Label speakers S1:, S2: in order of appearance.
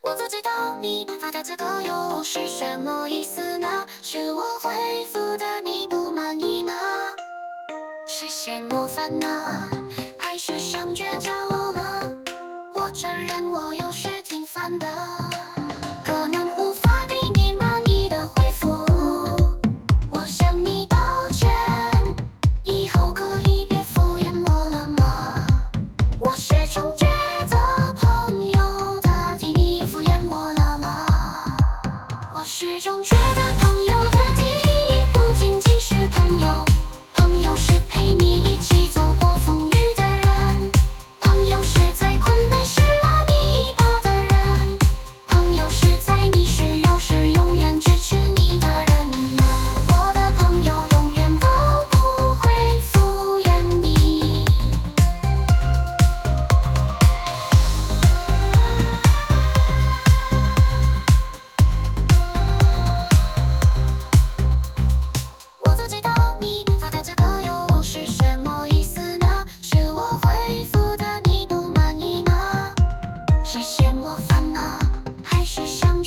S1: 我不知道你发的这个又是什么意思呢？是我回复的你不满意吗？是嫌我烦呢，还是想绝交了？我承认我有时挺烦的，可能无法给你满意的回复。我向你道歉，以后可以别敷衍我了吗？我始终觉得朋友的定义敷衍我了吗？我始终觉得朋友的定义不仅仅是朋友，朋友是陪你一起走过风雨的人，朋友是在困难时拉你一把的人，朋友是在你需要时永远支持你的人。我的朋友永远都不会敷衍你。我不知道你发的这个又是什么意思呢？是我回复的你不满意吗？是嫌我烦呢，还是想